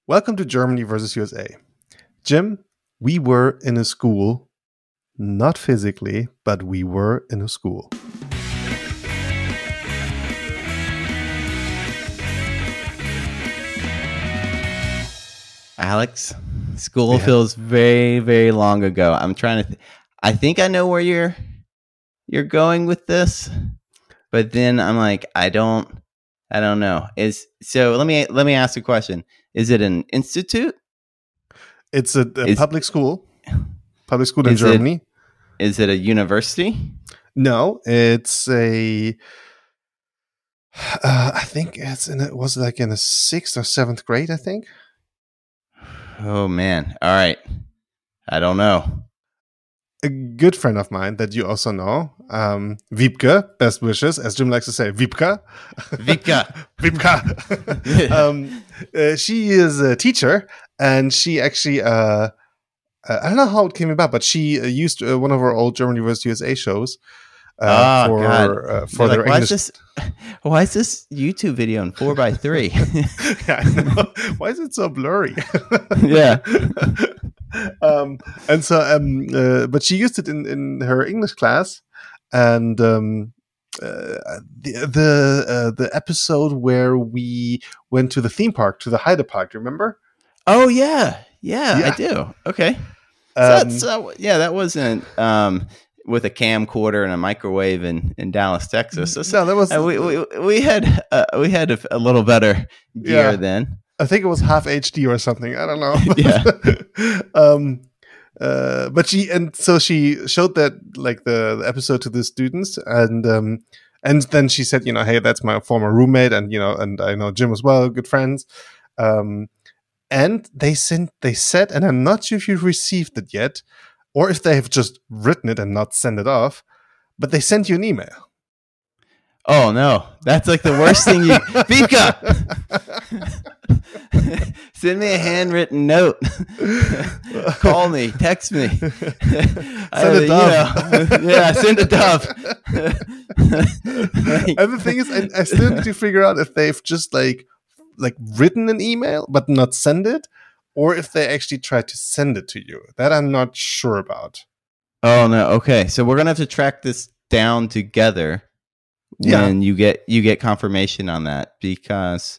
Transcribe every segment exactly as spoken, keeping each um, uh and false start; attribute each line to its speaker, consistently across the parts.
Speaker 1: Welcome to Germany versus U S A. Jim, we were in a school, not physically, but we were in a school.
Speaker 2: Alex, school
Speaker 1: Yeah.
Speaker 2: feels very, very long ago. I'm trying to. Th- I think I know where you're you're going with this, but then I'm like, I don't, I don't know. Is so? Let me let me ask a question. Is it an institute?
Speaker 1: It's a, a
Speaker 2: Is-
Speaker 1: public school, public school in
Speaker 2: Is it-
Speaker 1: Germany.
Speaker 2: Is it a university?
Speaker 1: No, it's a. Uh, I think it's in. It was like in the sixth or seventh grade. I think.
Speaker 2: Oh man! All right, I don't know.
Speaker 1: A good friend of mine that you also know, um, Wiebke, best wishes, as Jim likes to say, Wiebke.
Speaker 2: Vika.
Speaker 1: Wiebke. um, uh, she is a teacher, and she actually, uh, uh, I don't know how it came about, but she uh, used uh, one of our old German versus U S A shows uh,
Speaker 2: Oh,
Speaker 1: for
Speaker 2: God.
Speaker 1: uh, for
Speaker 2: You're
Speaker 1: their
Speaker 2: like, why
Speaker 1: English.
Speaker 2: is this? Why is this YouTube video in four by three?
Speaker 1: Yeah, I know. Why is it so blurry?
Speaker 2: Yeah.
Speaker 1: um, and so, um, uh, but she used it in, in her English class, and um, uh, the the uh, the episode where we went to the theme park, to the Heide Park. Do you remember?
Speaker 2: Oh yeah, yeah,
Speaker 1: Yeah.
Speaker 2: I do. Okay, so
Speaker 1: Um,
Speaker 2: that's uh, yeah, that wasn't um, with a camcorder and a microwave in, in Dallas, Texas. So, so-
Speaker 1: no, that was.
Speaker 2: uh, we, we we had uh, we had a, a little better gear
Speaker 1: Yeah.
Speaker 2: then.
Speaker 1: I think it was half H D or something. I don't know.
Speaker 2: Yeah.
Speaker 1: um, uh, but she and so she showed that like the, the episode to the students, and um, and then she said, you know, hey, that's my former roommate, and you know, and I know Jim as well, good friends. Um, and they sent, they said, and I'm not sure if you've received it yet, or if they have just written it and not sent it off, but they sent you an email.
Speaker 2: Oh no, that's like the worst thing you Vika. Send me a handwritten note. Call me, text me.
Speaker 1: Send
Speaker 2: I-
Speaker 1: a
Speaker 2: you
Speaker 1: dove.
Speaker 2: know, yeah, send a dove. Like-
Speaker 1: And the thing is, I, I still need to figure out if they've just like like written an email but not send it, or if they actually tried to send it to you. That I'm not sure about.
Speaker 2: Oh no. Okay, so we're gonna have to track this down together when
Speaker 1: Yeah.
Speaker 2: you get you get confirmation on that, because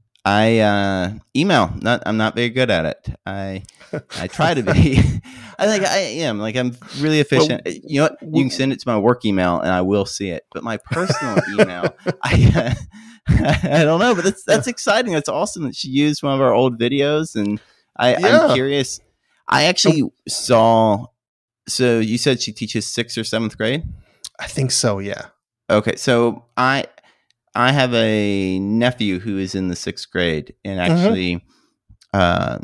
Speaker 2: I uh, email. Not I'm not very good at it. I I try to be. I think I am. Like I'm really efficient. You know what? You can send it to my work email and I will see it. But my personal email, I I don't know. But that's that's exciting. That's awesome that she used one of our old videos, and I,
Speaker 1: Yeah.
Speaker 2: I'm curious. I actually saw. So you said she teaches sixth or seventh grade.
Speaker 1: I think so. Yeah.
Speaker 2: Okay, so I I have a nephew who is in the sixth grade, and actually, uh,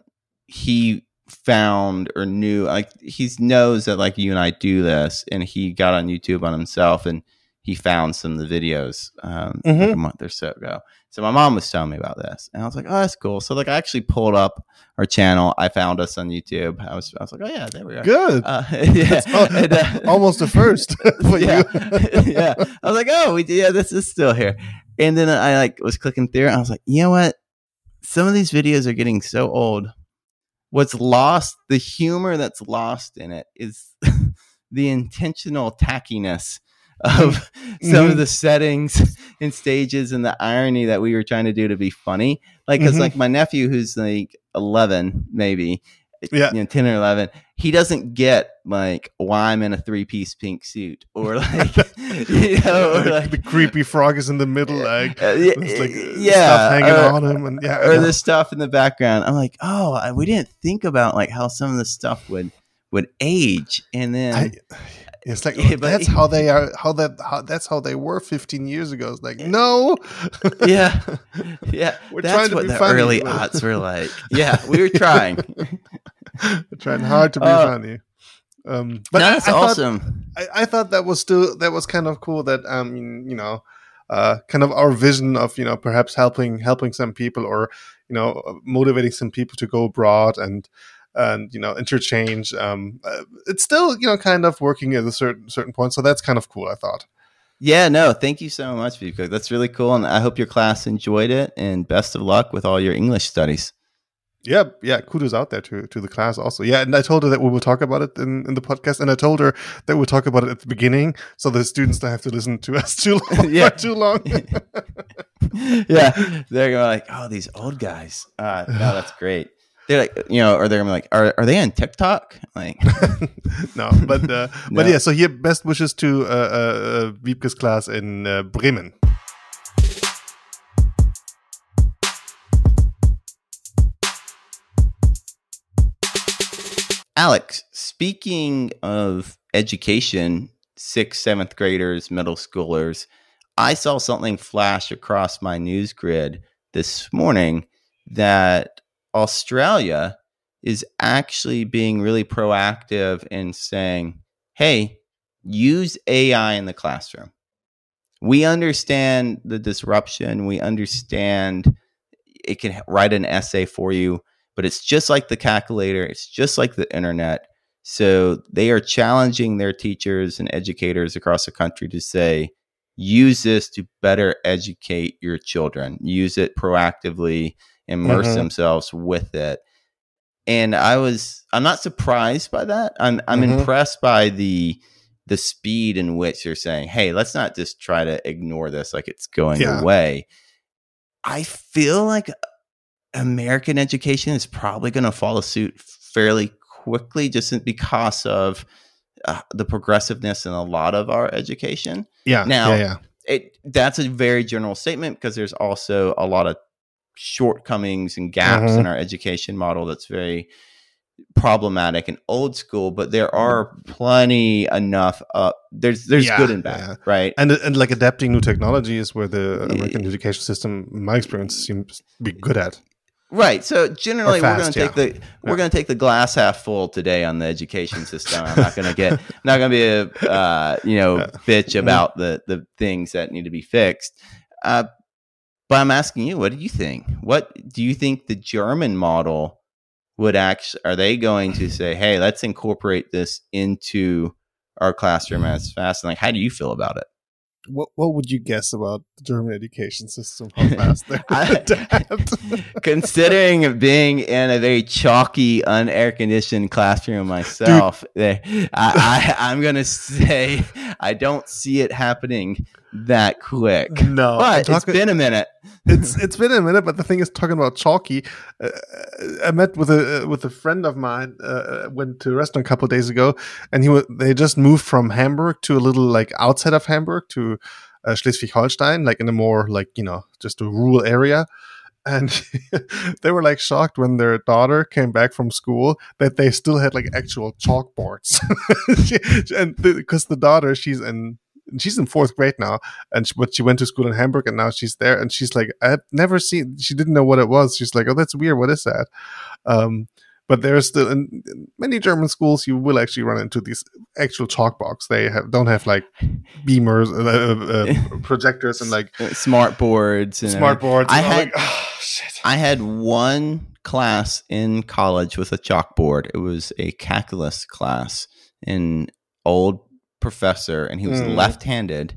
Speaker 2: he found or knew like he knows that like you and I do this, and he got on YouTube on himself, and he found some of the videos um, like
Speaker 1: Mhm.
Speaker 2: a month or so ago. So my mom was telling me about this, and I was like, "Oh, that's cool." So like, I actually pulled up our channel. I found us on YouTube. I was I was like, "Oh yeah, there we are."
Speaker 1: Good.
Speaker 2: Uh, yeah,
Speaker 1: Al-
Speaker 2: and, uh,
Speaker 1: Almost the first for
Speaker 2: yeah,
Speaker 1: you.
Speaker 2: yeah. I was like, oh, we yeah, this is still here. And then I like was clicking through, and I was like, you know what? Some of these videos are getting so old. What's lost, the humor that's lost in it, is the intentional tackiness of some
Speaker 1: Mhm.
Speaker 2: of the settings and stages and the irony that we were trying to do to be funny. Like, because
Speaker 1: Mhm.
Speaker 2: like my nephew, who's like eleven, maybe,
Speaker 1: Yeah.
Speaker 2: you know, ten or eleven, he doesn't get like why I'm in a three piece pink suit, or like, you know, or
Speaker 1: the,
Speaker 2: like,
Speaker 1: the creepy frog is in the middle, like
Speaker 2: uh, yeah,
Speaker 1: there's like
Speaker 2: yeah,
Speaker 1: stuff hanging
Speaker 2: or-
Speaker 1: on him, and yeah, I
Speaker 2: or
Speaker 1: know.
Speaker 2: the stuff in the background. I'm like, oh, I, we didn't think about like how some of this stuff would would age, and then
Speaker 1: I, it's like
Speaker 2: Yeah, but-
Speaker 1: that's how they are. How that? How, that's how they were fifteen years ago. It's like no,
Speaker 2: yeah, yeah,
Speaker 1: We're
Speaker 2: that's
Speaker 1: trying to
Speaker 2: what
Speaker 1: be
Speaker 2: the
Speaker 1: funny,
Speaker 2: early
Speaker 1: but-
Speaker 2: aughts were like. Yeah, we were trying.
Speaker 1: We're trying hard to be
Speaker 2: Uh,
Speaker 1: funny. Um, but
Speaker 2: No,
Speaker 1: I-
Speaker 2: that's
Speaker 1: I thought-
Speaker 2: awesome.
Speaker 1: I, I thought that was still that was kind of cool. That um, you know, uh, kind of our vision of you know perhaps helping helping some people, or you know motivating some people to go abroad and and you know interchange. Um, uh, it's still you know kind of working at a certain certain point. So that's kind of cool. I thought.
Speaker 2: Yeah, no, thank you so much, Vivek. That's really cool, and I hope your class enjoyed it. And best of luck with all your English studies.
Speaker 1: Yeah, yeah, kudos out there to to the class also. Yeah, and I told her that we will talk about it in, in the podcast, and I told her that we'll talk about it at the beginning, so the students don't have to listen to us too long.
Speaker 2: Yeah.
Speaker 1: For too long.
Speaker 2: Yeah, they're going like, oh, these old guys. Uh, no, that's great. They're like, you know, or they're gonna be like, are are they on TikTok? Like,
Speaker 1: no, but uh,
Speaker 2: No.
Speaker 1: but yeah. So here, best wishes to uh, uh, Wiebke's class in uh, Bremen.
Speaker 2: Alex, speaking of education, sixth, seventh graders, middle schoolers, I saw something flash across my news grid this morning that Australia is actually being really proactive in saying, hey, use A I in the classroom. We understand the disruption. We understand it can write an essay for you, but it's just like the calculator. It's just like the internet. So they are challenging their teachers and educators across the country to say, use this to better educate your children. Use it proactively, immerse
Speaker 1: Mhm.
Speaker 2: themselves with it. And I was, I'm not surprised by that. I'm, I'm
Speaker 1: Mhm.
Speaker 2: impressed by the, the speed in which they're saying, hey, let's not just try to ignore this like it's going
Speaker 1: Yeah.
Speaker 2: away. I feel like American education is probably going to follow suit fairly quickly just because of uh, the progressiveness in a lot of our education.
Speaker 1: Yeah.
Speaker 2: Now,
Speaker 1: yeah, yeah.
Speaker 2: it that's a very general statement because there's also a lot of shortcomings and gaps
Speaker 1: Mhm.
Speaker 2: in our education model that's very problematic and old school, but there are plenty enough uh there's there's
Speaker 1: Yeah,
Speaker 2: good and bad,
Speaker 1: yeah.
Speaker 2: right?
Speaker 1: And and like adapting new technology is where the American education system, in my experience, seems to be good at.
Speaker 2: Right. So generally,
Speaker 1: Or
Speaker 2: we're going
Speaker 1: fast,
Speaker 2: to take
Speaker 1: yeah.
Speaker 2: the we're
Speaker 1: Yeah.
Speaker 2: going to take the glass half full today on the education system. I'm not going to get I'm not going to be a uh, you know
Speaker 1: Yeah.
Speaker 2: bitch about the the things that need to be fixed. Uh, but I'm asking you, what do you think? What do you think the German model would actually? Are they going to say, hey, let's incorporate this into our classroom as fast? And like, how do you feel about it?
Speaker 1: What what would you guess about the German education system? How fast they
Speaker 2: I-
Speaker 1: would adapt?
Speaker 2: Considering being in a very chalky, unair conditioned classroom myself, there, I, I, I'm going to say I don't see it happening that quick.
Speaker 1: No,
Speaker 2: But
Speaker 1: I'm
Speaker 2: it's
Speaker 1: talking-
Speaker 2: been a minute.
Speaker 1: it's it's been a minute, but the thing is, talking about chalky, uh, I met with a uh, with a friend of mine. Uh, went to a restaurant a couple of days ago, and he was they just moved from Hamburg to a little like outside of Hamburg to uh, Schleswig-Holstein, like in a more like you know just a rural area. And they were like shocked when their daughter came back from school that they still had like actual chalkboards. She- and because the daughter, she's in she's in fourth grade now, and she, but she went to school in Hamburg, and now she's there, and she's like, I've never seen. She didn't know what it was. She's like, oh, that's weird. What is that? Um, but there's still in, in many German schools you will actually run into these actual chalkbox. They have don't have like beamers, uh, uh, projectors, and like
Speaker 2: Smart boards. And
Speaker 1: smart boards.
Speaker 2: I
Speaker 1: And I'm
Speaker 2: had-
Speaker 1: like, oh, shit.
Speaker 2: I had one class in college with a chalkboard. It was a calculus class. An old professor, and he was
Speaker 1: Mm.
Speaker 2: left-handed,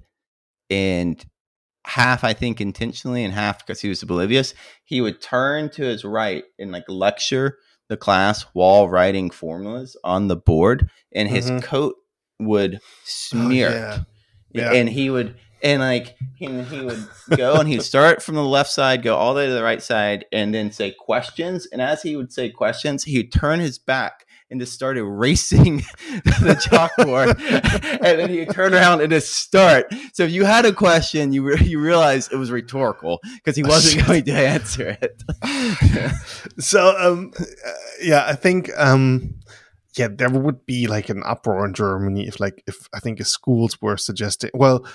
Speaker 2: and half, I think, intentionally, and half because he was oblivious. He would turn to his right and like lecture the class while writing formulas on the board, and his
Speaker 1: Mhm.
Speaker 2: coat would smear.
Speaker 1: yeah. Yeah.
Speaker 2: And he would, and like, he, he would go and he'd start from the left side, go all the way to the right side, and then say questions. And as he would say questions, he'd turn his back and just start erasing the chalkboard. And then he'd turn around and just start. So if you had a question, you re- you realized it was rhetorical because he wasn't going to answer it.
Speaker 1: So um uh, yeah, I think um yeah, there would be like an uproar in Germany if like if I think if schools were suggesting well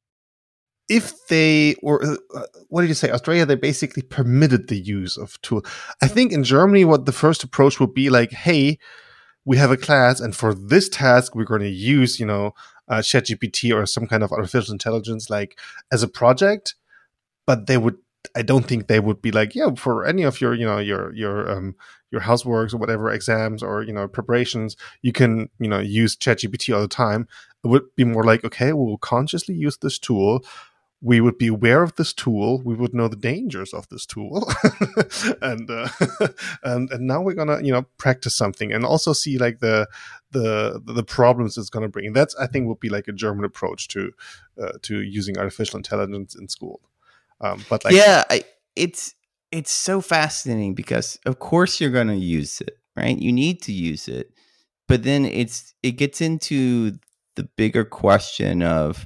Speaker 1: if they or uh, what did you say, Australia, they basically permitted the use of tool. I think in Germany what the first approach would be like, hey, we have a class, and for this task we're going to use you know uh, ChatGPT or some kind of artificial intelligence like as a project. But they would, I don't think they would be like, yeah, for any of your, you know, your your um your houseworks or whatever, exams or you know preparations, you can you know use ChatGPT all the time. It would be more like, okay, we'll consciously use this tool. we would be aware of this tool, we would know the dangers of this tool, and uh, and and now we're gonna, you know, practice something and also see like the the the problems it's gonna bring. That's, I think, would be like a German approach to uh, to using artificial intelligence in school. Um, but like,
Speaker 2: yeah, I, it's it's so fascinating because of course you're gonna use it, right? You need to use it, but then it's it gets into the bigger question of,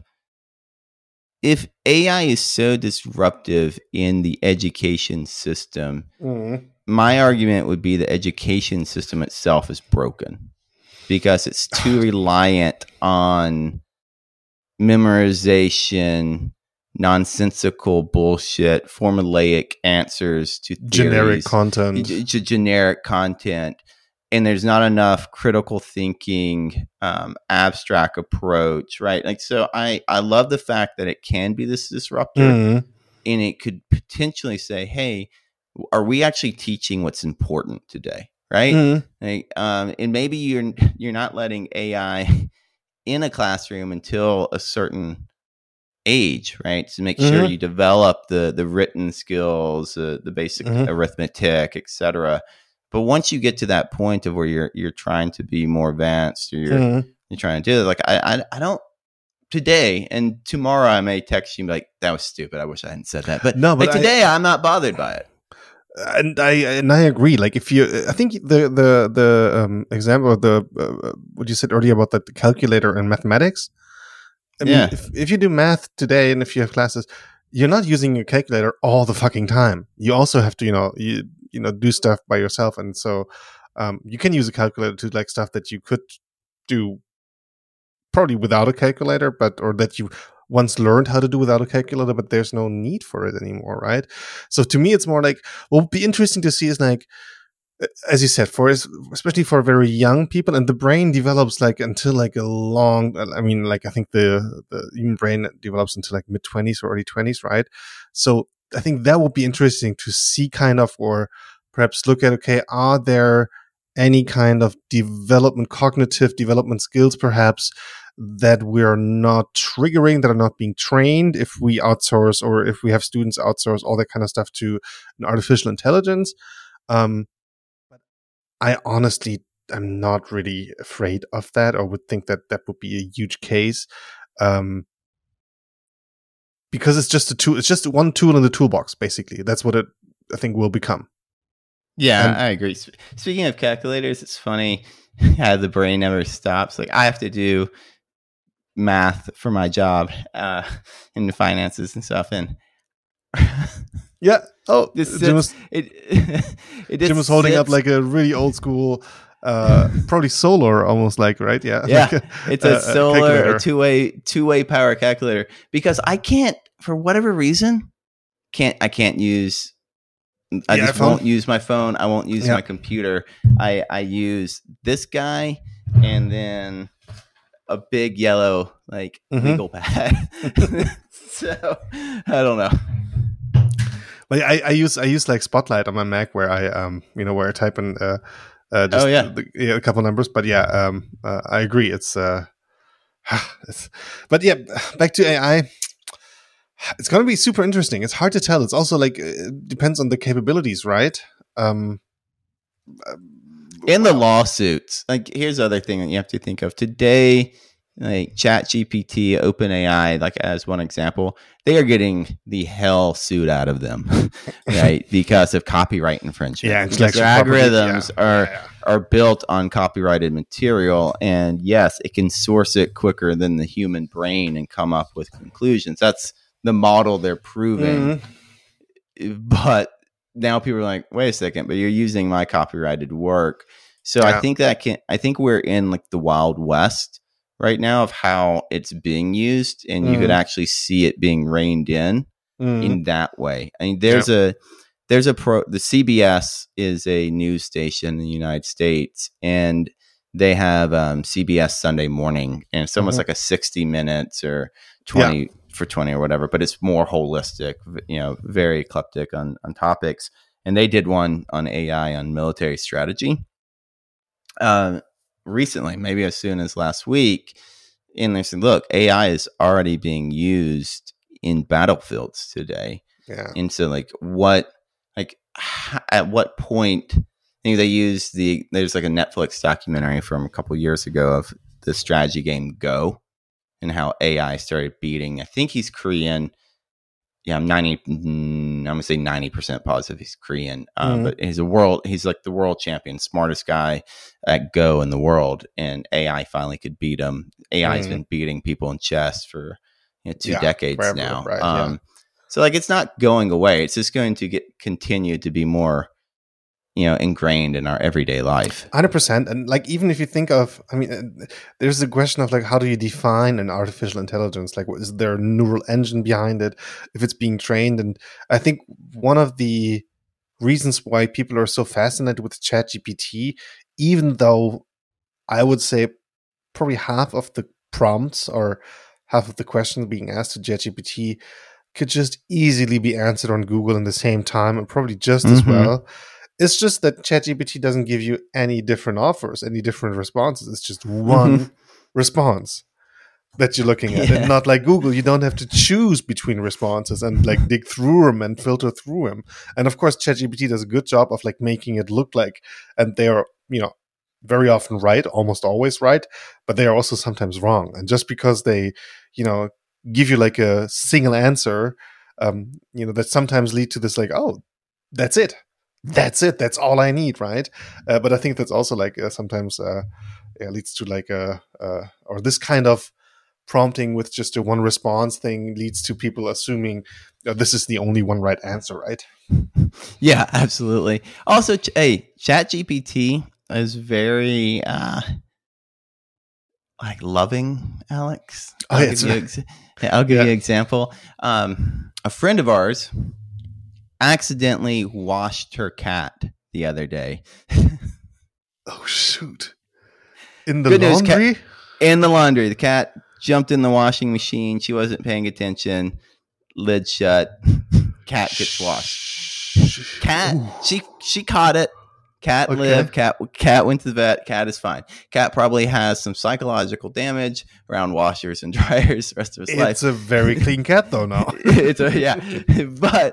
Speaker 2: if A I is so disruptive in the education system, mm. my argument would be the education system itself is broken because it's too reliant on memorization, nonsensical bullshit, formulaic answers to theories,
Speaker 1: generic content,
Speaker 2: g- g- generic content. And there's not enough critical thinking, um, abstract approach, right? Like, so I, I love the fact that it can be this disruptor, mm. and it could potentially say, hey, are we actually teaching what's important today, right? Mm. Like, um, and maybe you're you're not letting A I in a classroom until a certain age, right? To make mm-hmm. sure you develop the the written skills, uh, the basic mm-hmm. arithmetic, et cetera. But once you get to that point of where you're you're trying to be more advanced, or you're mm-hmm. you're trying to do it, like I, I I don't today and tomorrow I may text you and be like, that was stupid, I wish I hadn't said that. But no, but like today I, I'm not bothered by it.
Speaker 1: And I and I agree. Like if you, I think the the the um, example of the uh, what you said earlier about the, the calculator in mathematics. I mean, yeah. if if you do math today and if you have classes, you're not using your calculator all the fucking time. You also have to, you know, you. you know, do stuff by yourself. And so um, you can use a calculator to like stuff that you could do probably without a calculator, but, or that you once learned how to do without a calculator, but there's no need for it anymore. Right. So to me, it's more like, what would be interesting to see is like, as you said, for especially for very young people, and the brain develops like until like a long, I mean, like I think the, the human brain develops until like mid twenties or early twenties. Right. So I think that would be interesting to see kind of, or perhaps look at, okay, are there any kind of development, cognitive development skills perhaps that we're not triggering, that are not being trained if we outsource, or if we have students outsource all that kind of stuff to an artificial intelligence. Um, I honestly am not really afraid of that, or would think that that would be a huge case. Um, Because it's just a tool, it's just one tool in the toolbox, basically. That's what it, I think, will become.
Speaker 2: Yeah, and I agree. Speaking of calculators, it's funny how the brain never stops. Like I have to do math for my job uh, in the finances and stuff, and
Speaker 1: yeah. Oh,
Speaker 2: this
Speaker 1: Jim was,
Speaker 2: it, it
Speaker 1: Jim was holding up like a really old school. Uh, probably solar, almost like, right? Yeah,
Speaker 2: yeah.
Speaker 1: Like
Speaker 2: a, it's a, a solar, a two way, two way power calculator. Because I can't, for whatever reason, can't I can't use. I the just iPhone? won't use my phone. I won't use yeah. my computer. I I use this guy, and then a big yellow like mm-hmm. legal pad. So I don't know.
Speaker 1: But I, I use I use like Spotlight on my Mac, where I um you know where I type in. Uh, Uh, just oh yeah. The, yeah, a couple numbers, but yeah, um, uh, I agree. It's, uh, it's, but yeah, back to A I. It's going to be super interesting. It's hard to tell. It's also like it depends on the capabilities, right? Um,
Speaker 2: In well. the lawsuits, like here's the other thing that you have to think of today. Like ChatGPT, OpenAI, like as one example, they are getting the hell suit out of them, right? Because of copyright infringement.
Speaker 1: Yeah,
Speaker 2: because their algorithms yeah. are yeah, yeah. are built on copyrighted material, and yes, it can source it quicker than the human brain and come up with conclusions. That's the model they're proving. Mm-hmm. But now people are like, wait a second, but you're using my copyrighted work. So yeah. I think that can. I think we're in like the Wild West right now of how it's being used, and mm. you could actually see it being reined in mm. in that way. I mean, there's yep. a there's a pro. The C B S is a news station in the United States, and they have um, C B S Sunday Morning, and it's almost mm-hmm. like a sixty minutes or twenty yeah. for twenty or whatever, but it's more holistic. You know, very eclectic on on topics. And they did one on A I on military strategy. Um. Recently, maybe as soon as last week, and they said, look, A I is already being used in battlefields today.
Speaker 1: Yeah.
Speaker 2: And so like what, like h- at what point, I think they use the, there's like a Netflix documentary from a couple years ago of the strategy game Go and how A I started beating, I think he's Korean. Yeah, I'm ninety. I'm gonna say ninety percent positive he's Korean, uh, mm. but he's a world. He's like the world champion, smartest guy at Go in the world, and A I finally could beat him. A I's mm. been beating people in chess for you know, two yeah, decades forever, now. Right, um, yeah. So like, it's not going away. It's just going to get continue to be more, you know, ingrained in our everyday life.
Speaker 1: one hundred percent. And like, even if you think of, I mean, there's a question of like, how do you define an artificial intelligence? Like, is there a neural engine behind it if it's being trained? And I think one of the reasons why people are so fascinated with ChatGPT, even though I would say probably half of the prompts or half of the questions being asked to ChatGPT could just easily be answered on Google in the same time and probably just mm-hmm. as well. It's just that ChatGPT doesn't give you any different offers, any different responses. It's just one mm-hmm. response that you're looking at. Yeah. And not like Google, you don't have to choose between responses and like dig through them and filter through them. And of course, ChatGPT does a good job of like making it look like, and they are, you know, very often right, almost always right, but they are also sometimes wrong. And just because they, you know, give you like a single answer, um, you know, that sometimes lead to this like, oh, that's it. That's it. That's all I need, right? Uh, but I think that's also like uh, sometimes uh, yeah, leads to like a uh, or this kind of prompting with just a one response thing leads to people assuming uh, this is the only one right answer, right?
Speaker 2: Yeah, absolutely. Also, ch- hey, ChatGPT is very uh, like loving, Alex. I'll oh, give, you, ex- I'll give yeah. you an example. Um, a friend of ours accidentally washed her cat the other day.
Speaker 1: Oh, shoot. In the Good laundry?
Speaker 2: News, cat, in the laundry. The cat jumped in the washing machine. She wasn't paying attention. Lid shut. Cat gets washed. Cat, Ooh. she she caught it. Cat okay. lived. Cat cat went to the vet. Cat is fine. Cat probably has some psychological damage around washers and dryers the rest of his
Speaker 1: it's
Speaker 2: life.
Speaker 1: It's a very clean cat, though, now.
Speaker 2: It's a, yeah. But...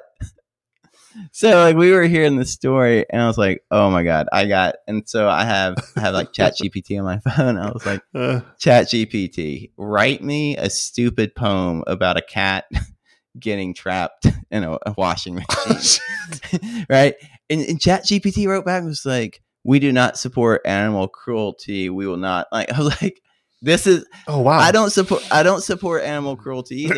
Speaker 2: So like we were hearing the story and I was like, oh my God, I got, and so I have, I have like ChatGPT on my phone. I was like, uh, ChatGPT, write me a stupid poem about a cat getting trapped in a, a washing machine. Right. And, and ChatGPT wrote back and was like, we do not support animal cruelty. We will not like, I was like, this is,
Speaker 1: oh wow.
Speaker 2: I don't support, I don't support animal cruelty either.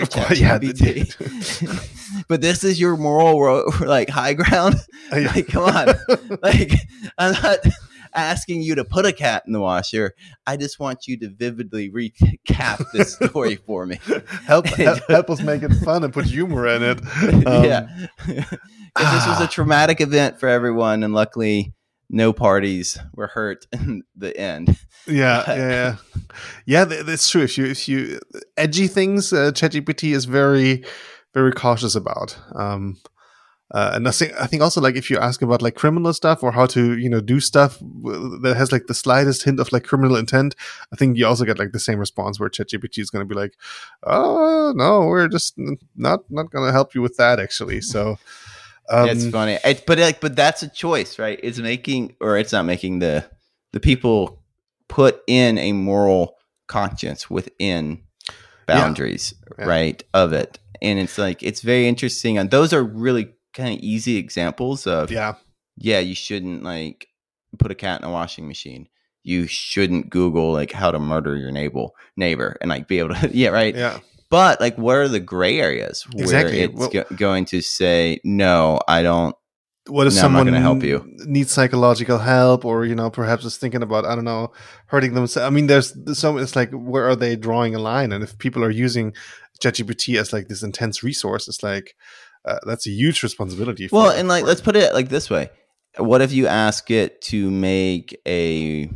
Speaker 2: ChatGPT. But this is your moral ro- like high ground. Like, come on. Like, I'm not asking you to put a cat in the washer. I just want you to vividly recap this story for me.
Speaker 1: help, help, help us make it fun and put humor in it.
Speaker 2: Um, yeah. Because this was a traumatic event for everyone, and luckily no parties were hurt in the end.
Speaker 1: Yeah, but, yeah, yeah. Yeah, that's true. If you, if you, edgy things, uh, ChatGPT is very... very cautious about. Um, uh, and I think, I think also like if you ask about like criminal stuff or how to, you know, do stuff that has like the slightest hint of like criminal intent, I think you also get like the same response where ChatGPT is going to be like, oh, no, we're just not, not going to help you with that actually. So um,
Speaker 2: it's funny. It, but like, but that's a choice, right? It's making, or it's not making the, the people put in a moral conscience within boundaries, yeah. Yeah. right, of it. And it's like, it's very interesting. And those are really kind of easy examples of,
Speaker 1: yeah,
Speaker 2: yeah, you shouldn't like put a cat in a washing machine. You shouldn't Google like how to murder your neighbor neighbor and like be able to, yeah, right.
Speaker 1: Yeah.
Speaker 2: But like, what are the gray areas where
Speaker 1: exactly.
Speaker 2: it's
Speaker 1: well,
Speaker 2: go- going to say, no, I don't.
Speaker 1: What if
Speaker 2: no,
Speaker 1: someone
Speaker 2: I'm not going to help you.
Speaker 1: needs psychological help, or, you know, perhaps is thinking about, I don't know, hurting themselves? I mean, there's, there's some, it's like, where are they drawing a line? And if people are using ChatGPT as like this intense resource, it's like, uh, that's a huge responsibility. For,
Speaker 2: well, and like,
Speaker 1: for
Speaker 2: let's put it like this way. What if you ask it to make a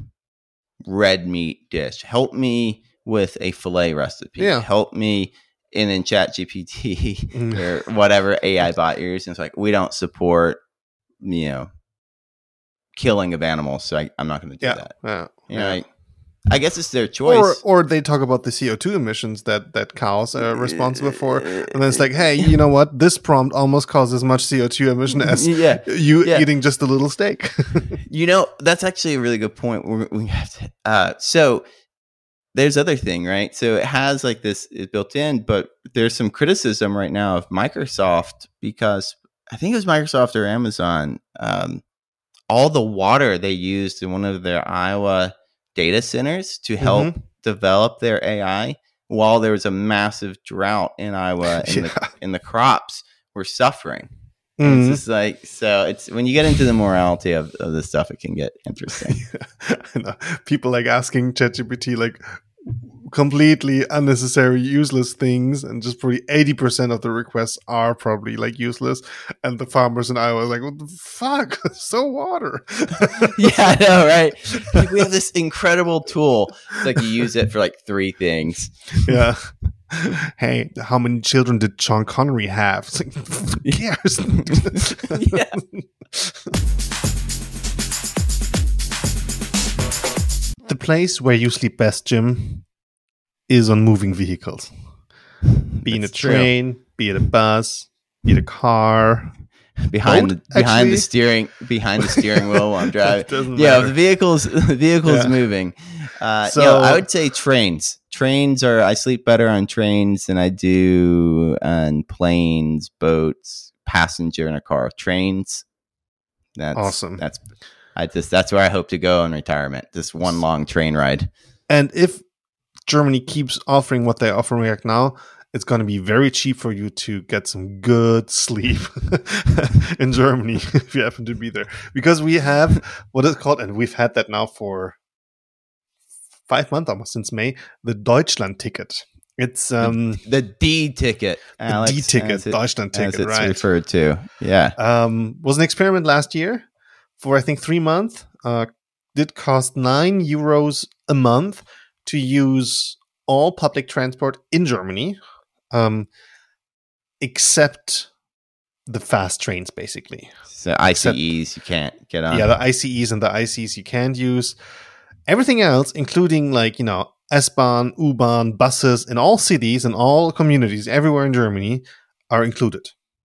Speaker 2: red meat dish? Help me with a filet recipe.
Speaker 1: Yeah.
Speaker 2: Help me. And then ChatGPT or whatever A I bot you're using, it's like, we don't support, you know, killing of animals, so I, I'm not going to do
Speaker 1: yeah,
Speaker 2: that.
Speaker 1: Yeah,
Speaker 2: you know,
Speaker 1: yeah.
Speaker 2: like, I guess it's their choice.
Speaker 1: Or or they talk about the C O two emissions that, that cows are responsible for. And then it's like, hey, you know what? This prompt almost caused as much C O two emission as
Speaker 2: yeah.
Speaker 1: you
Speaker 2: yeah.
Speaker 1: eating just a little steak.
Speaker 2: You know, that's actually a really good point. We, we have to, uh, so there's other thing, right? So it has like this is built in, but there's some criticism right now of Microsoft because I think it was Microsoft or Amazon. Um, all the water they used in one of their Iowa data centers to help mm-hmm. develop their A I while there was a massive drought in Iowa and, yeah. the, and the crops were suffering. Mm-hmm. It's just like, so it's when you get into the morality of, of this stuff, it can get interesting.
Speaker 1: Yeah. I know. People like asking ChatGPT like completely unnecessary, useless things, and just probably eighty percent of the requests are probably like useless. And the farmers in Iowa are like, what the fuck? So water.
Speaker 2: Yeah, I know, right? Like, we have this incredible tool. It's like you use it for like three things.
Speaker 1: Yeah. Hey, how many children did Sean Connery have? It's like, who cares?
Speaker 2: Yeah.
Speaker 1: The place where you sleep best, Jim, is on moving vehicles. Be it a train, true. be it a bus, be it a car.
Speaker 2: Behind
Speaker 1: boat,
Speaker 2: the behind
Speaker 1: actually.
Speaker 2: the steering behind the steering wheel while I'm driving. Yeah,
Speaker 1: matter.
Speaker 2: the vehicle's the vehicle's yeah. moving. Uh, so, you know, I would say trains. Trains are I sleep better on trains than I do on planes, boats, passenger in a car. Trains. That's
Speaker 1: awesome.
Speaker 2: That's I just that's where I hope to go in retirement. Just one long train ride.
Speaker 1: And if Germany keeps offering what they're offering right now, it's going to be very cheap for you to get some good sleep in Germany if you happen to be there. Because we have what is called, and we've had that now for five months almost since May, the Deutschland ticket. It's um
Speaker 2: the, the D ticket, Alex,
Speaker 1: the D ticket,
Speaker 2: it,
Speaker 1: Deutschland ticket,
Speaker 2: as it's
Speaker 1: right?
Speaker 2: Referred to, yeah.
Speaker 1: Um, was an experiment last year for I think three months. Uh, did cost nine euros a month to use all public transport in Germany, um, except the fast trains, basically.
Speaker 2: So I C Es except, you can't get on.
Speaker 1: Yeah, the I C Es and the I Cs you can't use. Everything else, including like you know S-Bahn, U-Bahn, buses in all cities and all communities everywhere in Germany, are included.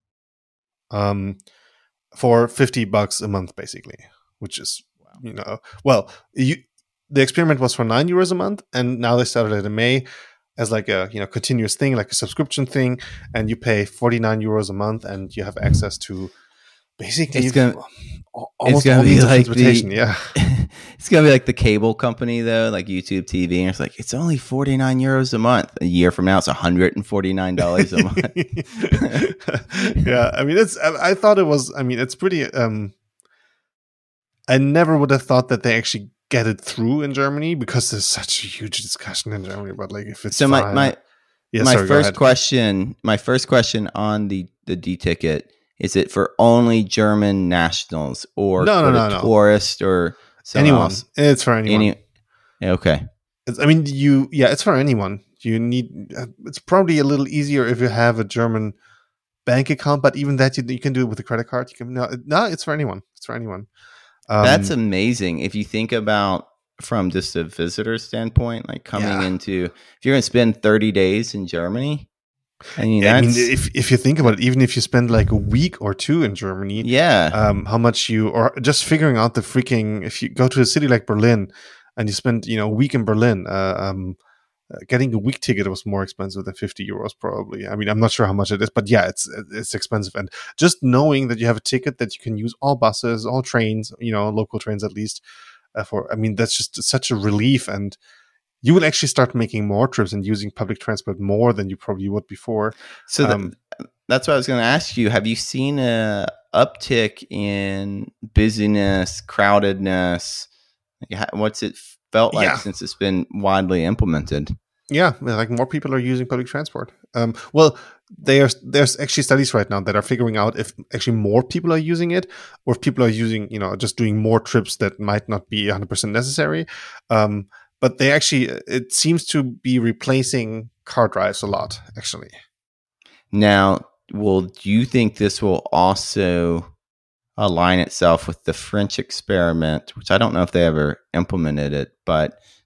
Speaker 1: Um, for fifty bucks a month, basically, which is you know well you. The experiment was for nine euros a month, and now they started it in May as like a you know continuous thing, like a subscription thing, and you pay forty-nine euros a month, and you have access to basically
Speaker 2: it's gonna,
Speaker 1: almost
Speaker 2: it's gonna
Speaker 1: all
Speaker 2: be
Speaker 1: means of
Speaker 2: like
Speaker 1: transportation.
Speaker 2: The,
Speaker 1: yeah,
Speaker 2: it's gonna be like the cable company though, like YouTube T V, and it's like it's only forty-nine euros a month. A year from now, it's one hundred and forty-nine dollars a month.
Speaker 1: Yeah, I mean, it's. I, I thought it was. I mean, it's pretty. Um, I never would have thought that they actually get it through in Germany because there's such a huge discussion in Germany about like if it's
Speaker 2: so my
Speaker 1: fine.
Speaker 2: my
Speaker 1: yeah,
Speaker 2: my
Speaker 1: sorry,
Speaker 2: first question my first question on the the D ticket, is it for only German nationals or
Speaker 1: no, no, no,
Speaker 2: a
Speaker 1: no.
Speaker 2: tourist or
Speaker 1: anyone
Speaker 2: else?
Speaker 1: It's for anyone.
Speaker 2: Any, okay
Speaker 1: it's, I mean you yeah it's for anyone. You need it's probably a little easier if you have a German bank account, but even that you, you can do it with a credit card. You can no, no it's for anyone it's for anyone. Um,
Speaker 2: That's amazing. If you think about from just a visitor standpoint, like coming
Speaker 1: yeah.
Speaker 2: into, if you're going to spend thirty days in Germany, I mean,
Speaker 1: I
Speaker 2: that's,
Speaker 1: mean, if if you think about it, even if you spend like a week or two in Germany,
Speaker 2: yeah,
Speaker 1: um, how much you, or just figuring out the freaking, if you go to a city like Berlin and you spend, you know, a week in Berlin, uh, um, uh, getting a week ticket was more expensive than fifty euros probably. I mean, I'm not sure how much it is, but yeah, it's it's expensive. And just knowing that you have a ticket that you can use all buses, all trains, you know, local trains at least, uh, for, I mean, that's just such a relief. And you will actually start making more trips and using public transport more than you probably would before.
Speaker 2: So
Speaker 1: um,
Speaker 2: the, that's what I was going to ask you. Have you seen a uptick in busyness, crowdedness? What's it felt like
Speaker 1: yeah.
Speaker 2: since it's been widely implemented?
Speaker 1: Yeah, like more people are using public transport. Um, well, there's there's actually studies right now that are figuring out if actually more people are using it, or if people are using, you know, just doing more trips that might not be one hundred percent necessary. Um, but they actually, it seems to be replacing car drives a lot, actually.
Speaker 2: Now, well, do you think this will also align itself with the French experiment, which I don't know if they ever implemented it, but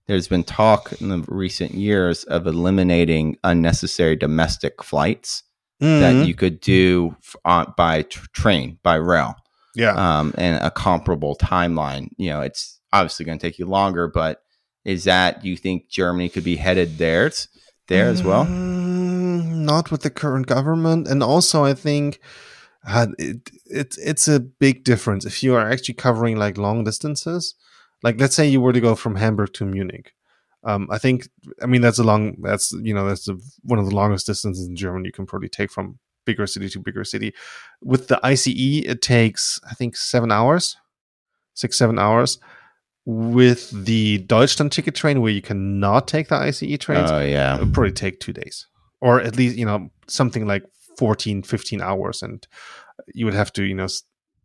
Speaker 2: there's been talk in the recent years of eliminating unnecessary domestic flights mm-hmm. that you could do on, by tr- train, by rail.
Speaker 1: Yeah.
Speaker 2: Um, and a comparable timeline. You know, it's obviously going to take you longer, but is that, you think Germany could be headed there, there as well?
Speaker 1: Mm, not with the current government. And also, I think uh, it, it, it's a big difference if you are actually covering like long distances. Like, let's say you were to go from Hamburg to Munich. Um, I think, I mean, that's a long, that's, you know, that's a, one of the longest distances in Germany you can probably take from bigger city to bigger city. With the I C E, it takes, I think, seven hours, six, seven hours. With the Deutschland ticket train, where you cannot take the I C E trains,
Speaker 2: oh, yeah.
Speaker 1: it would probably take two days. Or at least, you know, something like fourteen, fifteen hours. And you would have to, you know, s-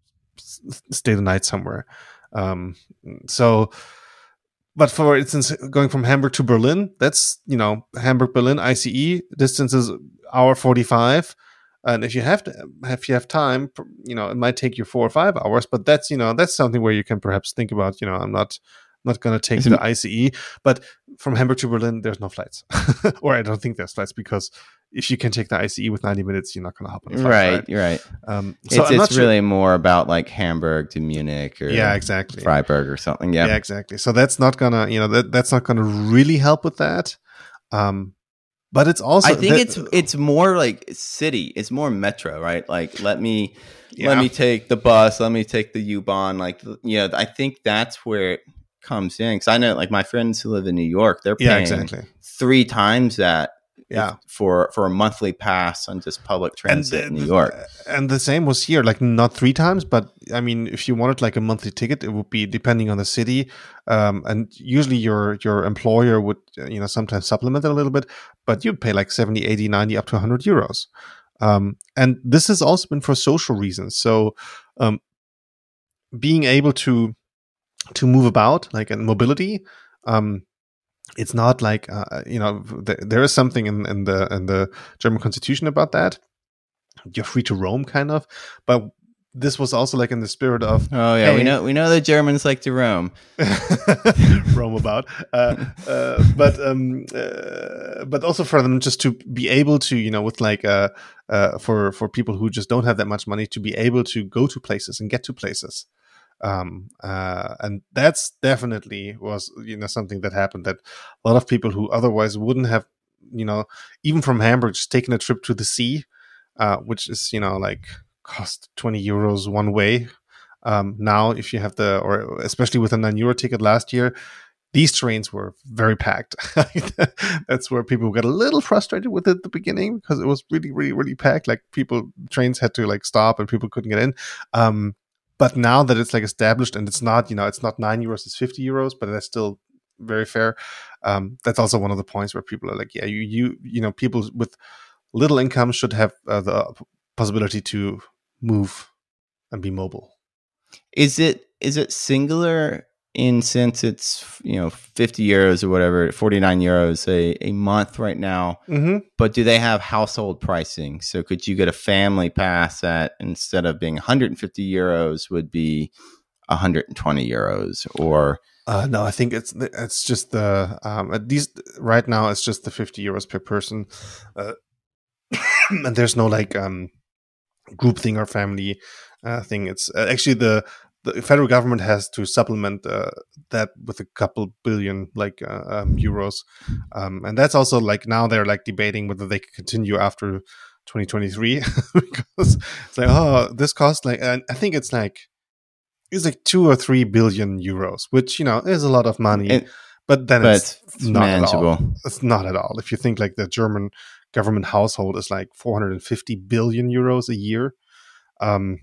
Speaker 1: s- stay the night somewhere. Um, so, but for instance, going from Hamburg to Berlin, that's, you know, Hamburg, Berlin, I C E, distance is hour forty-five. And if you have to, if you have time, you know, it might take you four or five hours, but that's, you know, that's something where you can perhaps think about, you know, I'm not, not going to take the I C E, but from Hamburg to Berlin, there's no flights. Or I don't think there's flights, because if you can take the I C E with ninety minutes, you're not going to hop on a flight.
Speaker 2: Right,
Speaker 1: right.
Speaker 2: right.
Speaker 1: Um, so
Speaker 2: it's
Speaker 1: I'm
Speaker 2: it's
Speaker 1: not
Speaker 2: really
Speaker 1: sure.
Speaker 2: more about like Hamburg to Munich or
Speaker 1: yeah, exactly.
Speaker 2: Freiburg or something. Yeah,
Speaker 1: yeah, exactly. So that's not gonna, you know, that that's not gonna really help with that. Um, But it's also,
Speaker 2: I think
Speaker 1: that,
Speaker 2: it's it's more like city. It's more metro, right? Like let me
Speaker 1: yeah.
Speaker 2: let me take the bus. Let me take the U-Bahn. Like, you know, I think that's where it comes in. Because I know, like, my friends who live in New York, they're paying
Speaker 1: yeah, exactly.
Speaker 2: three times that.
Speaker 1: Yeah,
Speaker 2: for for a monthly pass on just public transit
Speaker 1: and,
Speaker 2: in New York.
Speaker 1: And the same was here, like not three times, but I mean, if you wanted like a monthly ticket, it would be depending on the city, um, and usually your your employer would, you know, sometimes supplement it a little bit, but you'd pay like seventy, eighty, ninety, up to one hundred euros. Um, and this has also been for social reasons. So um, being able to to move about, like in mobility, um, it's not like, uh, you know, th- there is something in, in the in the German constitution about that. You're free to roam, kind of, but this was also like in the spirit of,
Speaker 2: oh yeah,
Speaker 1: hey,
Speaker 2: we know we know the Germans like to roam,
Speaker 1: roam about, uh, uh, but um, uh, but also for them just to be able to, you know, with like uh, uh, for for people who just don't have that much money, to be able to go to places and get to places. Um, uh, and that's definitely was, you know, something that happened, that a lot of people who otherwise wouldn't have, you know, even from Hamburg, just taken a trip to the sea, uh, which is, you know, like cost twenty euros one way. Um, now, if you have the, or especially with a nine euro ticket last year, these trains were very packed. That's where people got a little frustrated with it at the beginning, because it was really, really, really packed. Like people, trains had to like stop and people couldn't get in. Um, But now that it's like established, and it's not, you know, it's not nine euros, it's fifty euros, but that's still very fair. Um, that's also one of the points where people are like, yeah, you, you, you know, people with little income should have uh, the possibility to move and be mobile.
Speaker 2: Is it is it singular in since it's, you know, fifty euros or whatever, forty-nine euros a, a month right now?
Speaker 1: Mm-hmm.
Speaker 2: But do they have household pricing? So could you get a family pass that instead of being one hundred fifty euros would be one hundred twenty euros? Or
Speaker 1: uh, no, I think it's it's just the um, at least right now it's just the fifty euros per person, uh, and there's no like um, group thing or family uh, thing. It's uh, actually the the federal government has to supplement uh, that with a couple billion like uh, um, euros, um, and that's also like now they're like debating whether they can continue after twenty twenty-three because it's like, oh, this costs like, and I think it's like it's like two or three billion euros, which, you know, is a lot of money,
Speaker 2: it,
Speaker 1: but then
Speaker 2: but
Speaker 1: it's,
Speaker 2: it's
Speaker 1: not
Speaker 2: manageable.
Speaker 1: At all. It's not at all. If you think like the German government household is like four hundred fifty billion euros a year. Um,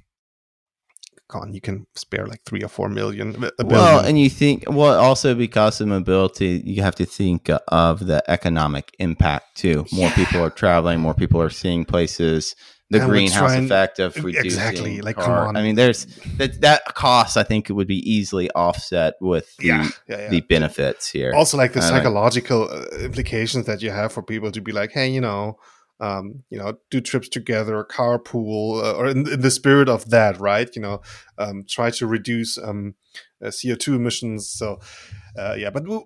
Speaker 1: on, you can spare like three or four million. A
Speaker 2: well,
Speaker 1: billion.
Speaker 2: and you think, well, also because of mobility, you have to think of the economic impact too. More
Speaker 1: yeah.
Speaker 2: people are traveling, more people are seeing places. The
Speaker 1: and
Speaker 2: greenhouse
Speaker 1: trying,
Speaker 2: effect of reducing
Speaker 1: exactly like
Speaker 2: car.
Speaker 1: come on.
Speaker 2: I mean, there's that that cost. I think it would be easily offset with the,
Speaker 1: yeah, yeah, yeah.
Speaker 2: the benefits here.
Speaker 1: Also, like the
Speaker 2: uh,
Speaker 1: psychological uh, implications that you have for people to be like, hey, you know. Um, you know, do trips together, carpool, uh, or in, in the spirit of that, right? You know, um, try to reduce um, uh, C O two emissions. So, uh, yeah, but we'll,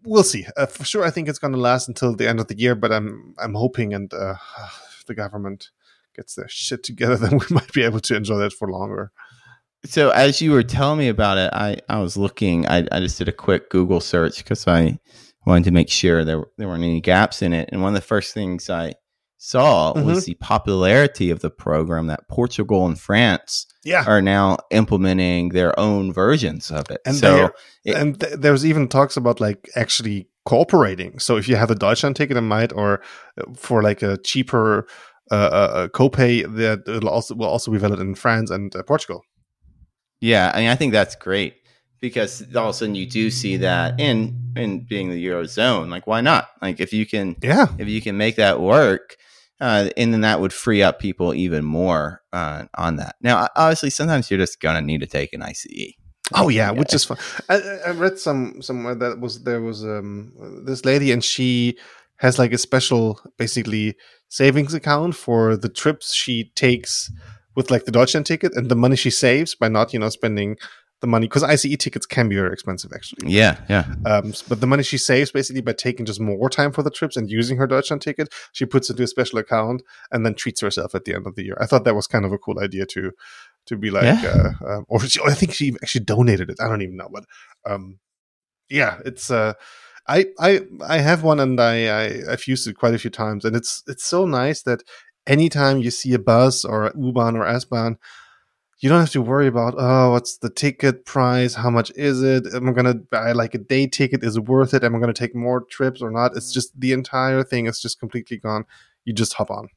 Speaker 1: we'll see. Uh, for sure, I think it's going to last until the end of the year. But I'm I'm hoping, and uh, if the government gets their shit together, then we might be able to enjoy that for longer.
Speaker 2: So as you were telling me about it, I, I was looking. I, I just did a quick Google search because I wanted to make sure there there weren't any gaps in it. And one of the first things I saw mm-hmm. was the popularity of the program, that Portugal and France
Speaker 1: yeah.
Speaker 2: are now implementing their own versions of it.
Speaker 1: And
Speaker 2: so
Speaker 1: it, and th- there's even talks about like actually cooperating. So if you have a Deutschland ticket, it might, or for like a cheaper uh, uh, copay, that it'll also will also be valid in France and uh, Portugal.
Speaker 2: Yeah, I mean, I think that's great because all of a sudden you do see that in in being the Eurozone. Like, why not? Like, if you can,
Speaker 1: yeah,
Speaker 2: if you can make that work. Uh, and then that would free up people even more uh, on that. Now, obviously, sometimes you're just gonna need to take an I C E.
Speaker 1: Oh yeah, which is fun. I, I read some somewhere that was there was um, this lady, and she has like a special, basically, savings account for the trips she takes with like the Deutschland ticket and the money she saves by not, you know, spending the money, because I C E tickets can be very expensive, actually.
Speaker 2: Yeah, yeah.
Speaker 1: Um, but the money she saves basically by taking just more time for the trips and using her Deutschland ticket, she puts into a special account and then treats herself at the end of the year. I thought that was kind of a cool idea to to be like, yeah. uh, um, or, she, or I think she actually donated it. I don't even know, but um, yeah, it's. Uh, I I I have one, and I, I I've used it quite a few times, and it's it's so nice that anytime you see a bus or a U-Bahn or S-Bahn, you don't have to worry about, oh, what's the ticket price? How much is it? Am I going to buy like a day ticket? Is it worth it? Am I going to take more trips or not? It's just the entire thing is just completely gone. You just hop on.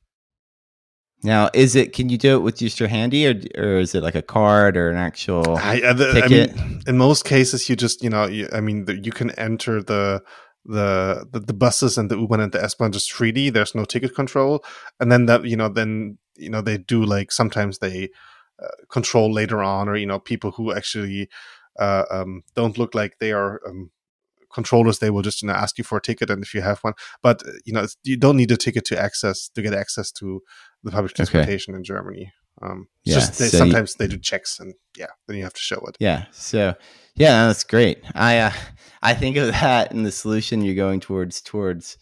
Speaker 2: Now, is it, can you do it with just your handy, or or is it like a card or an actual
Speaker 1: I, uh, the,
Speaker 2: ticket?
Speaker 1: I mean, in most cases, you just, you know, you, I mean, the, you can enter the, the, the, the buses and the U-Bahn and the S-Bahn just freely. There's no ticket control. And then that, you know, then, you know, they do like, sometimes they, Uh, control later on, or you know, people who actually uh, um, don't look like they are um, controllers, they will just, you know, ask you for a ticket, and if you have one, but you know, it's, you don't need a ticket to access to get access to the public transportation okay. in Germany. Um, yeah, just they, so sometimes you, they do checks, and yeah, then you have to show it.
Speaker 2: Yeah, so yeah, that's great. I uh, I think of that in the solution you're going towards towards.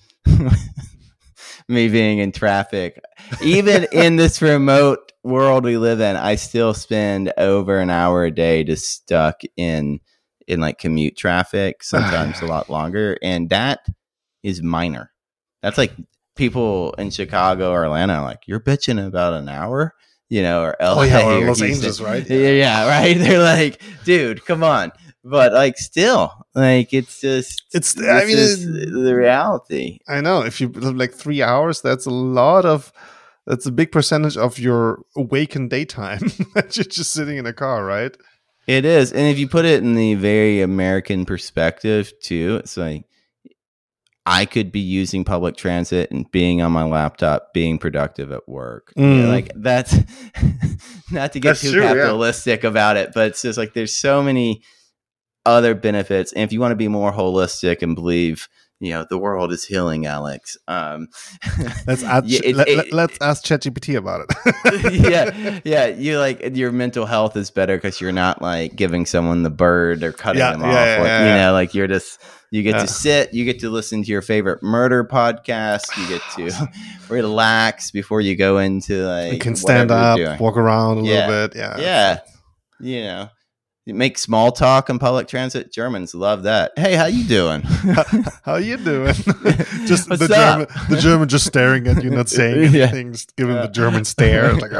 Speaker 2: Me being in traffic, even in this remote world we live in, I still spend over an hour a day just stuck in in like commute traffic, sometimes a lot longer, and that is minor. That's like people in Chicago or Atlanta, like, you're bitching about an hour, you know, or L A,
Speaker 1: oh, yeah, or
Speaker 2: or
Speaker 1: Los
Speaker 2: Houston.
Speaker 1: Angeles, right?
Speaker 2: Yeah. yeah, right. They're like, dude, come on. But like, still, like, it's just,
Speaker 1: it's, I mean,
Speaker 2: it's the reality.
Speaker 1: I know, if you live like three hours, that's a lot of, that's a big percentage of your awakened daytime that you're just sitting in a car, right?
Speaker 2: It is. And if you put it in the very American perspective too, it's like, I could be using public transit and being on my laptop, being productive at work. Mm. You know, like, that's not to get that's too true, capitalistic yeah. about it, but it's just like, there's so many other benefits. And if you want to be more holistic and believe, you know, the world is healing, Alex. Um,
Speaker 1: let's ask, yeah, it, let, it, let's ask ChatGPT about
Speaker 2: it. yeah, yeah. You like, your mental health is better because you're not like giving someone the bird or cutting
Speaker 1: yeah,
Speaker 2: them
Speaker 1: yeah,
Speaker 2: off.
Speaker 1: Yeah,
Speaker 2: or,
Speaker 1: yeah,
Speaker 2: you
Speaker 1: yeah.
Speaker 2: know, like, you're just you get
Speaker 1: yeah.
Speaker 2: to sit, you get to listen to your favorite murder podcast, you get to relax before you go into like.
Speaker 1: You can stand up, walk around a
Speaker 2: yeah.
Speaker 1: little bit. Yeah,
Speaker 2: yeah. You know. Make small talk in public transit. Germans love that. Hey, how you doing?
Speaker 1: how, how you doing? Just
Speaker 2: What's
Speaker 1: the
Speaker 2: up?
Speaker 1: German, the German just staring at you, not saying anything, yeah. just giving yeah. the German stare, like,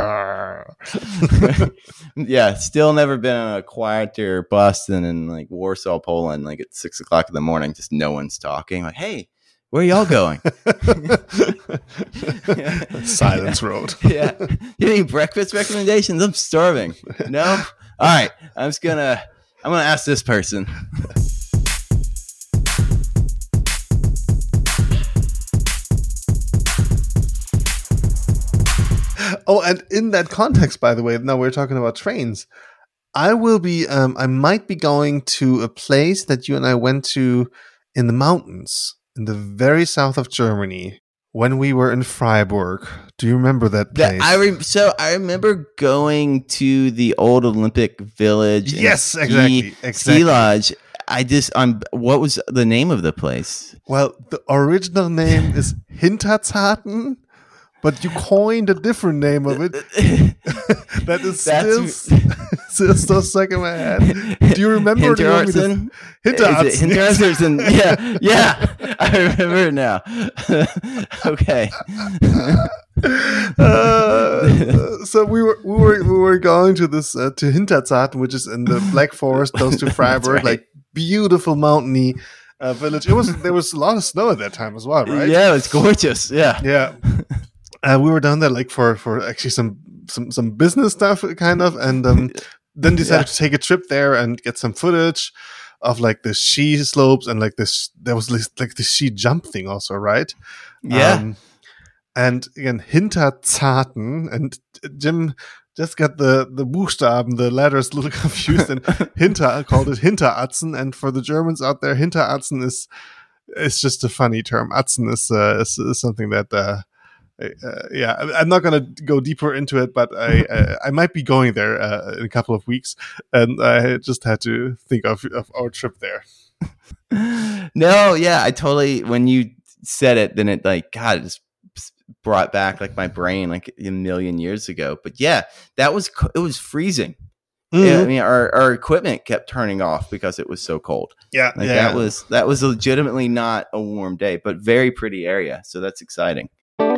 Speaker 2: yeah. Still never been on a quieter bus than in like Warsaw, Poland. Like at six o'clock in the morning, just no one's talking. Like, hey, where are y'all going?
Speaker 1: Silence road.
Speaker 2: yeah. You need breakfast recommendations? I'm starving. No. All right, I'm just gonna I'm gonna ask this person.
Speaker 1: Oh, and in that context, by the way, now we're talking about trains. I will be, um, I might be going to a place that you and I went to in the mountains, in the very south of Germany, when we were in Freiburg. Do you remember that place?
Speaker 2: I re- so I remember going to the old Olympic Village.
Speaker 1: Yes,
Speaker 2: ski,
Speaker 1: exactly. exactly.
Speaker 2: Ski lodge. I just I'm. What was the name of the place?
Speaker 1: Well, the original name is Hinterzarten, but you coined a different name of it. That is still, still still stuck in my head. Do you remember?
Speaker 2: Hinterarten?
Speaker 1: Hinterarten.
Speaker 2: Hinterarten. Yeah, yeah. I remember it now. Okay.
Speaker 1: uh, so we were we were we were going to this uh, to Hinterzarten, which is in the Black Forest, close to Freiburg, right. Like beautiful mountainy uh, village. It was there was a lot of snow at that time as well, right?
Speaker 2: Yeah, it was gorgeous. Yeah,
Speaker 1: yeah. Uh, we were down there like for for actually some some some business stuff, kind of, and um, then decided yeah. to take a trip there and get some footage of like the ski slopes and like this. There was like the ski jump thing also, right?
Speaker 2: Yeah.
Speaker 1: Um, and again, Hinterzarten, and Jim just got the the Buchstaben, the letters a little confused, and Hinter called it Hinteratzen. And for the Germans out there, Hinteratzen is is just a funny term. Atzen is uh, is, is something that. Uh, Uh, yeah, I'm not going to go deeper into it, but I uh, I might be going there uh, in a couple of weeks, and I just had to think of, of our trip there.
Speaker 2: No, yeah, I totally. When you said it, then it like God, it just brought back like my brain like a million years ago. But yeah, that was it was freezing. Mm-hmm. Yeah, I mean, our, our equipment kept turning off because it was so cold.
Speaker 1: Yeah,
Speaker 2: like
Speaker 1: yeah.
Speaker 2: that was that was legitimately not a warm day, but very pretty area. So that's exciting.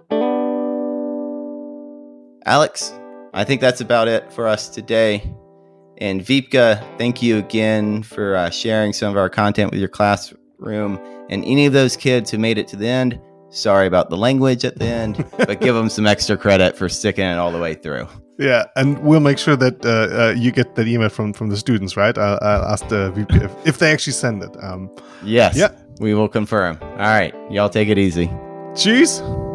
Speaker 2: Alex, I think that's about it for us today. And Wiebke, thank you again for uh, sharing some of our content with your classroom. And any of those kids who made it to the end, sorry about the language at the end, but give them some extra credit for sticking it all the way through.
Speaker 1: Yeah, and we'll make sure that uh, uh, you get that email from, from the students, right? I'll, I'll ask the Wiebke if, if they actually send it. Um,
Speaker 2: yes,
Speaker 1: yeah.
Speaker 2: We will confirm. All right, y'all take it easy.
Speaker 1: Cheers.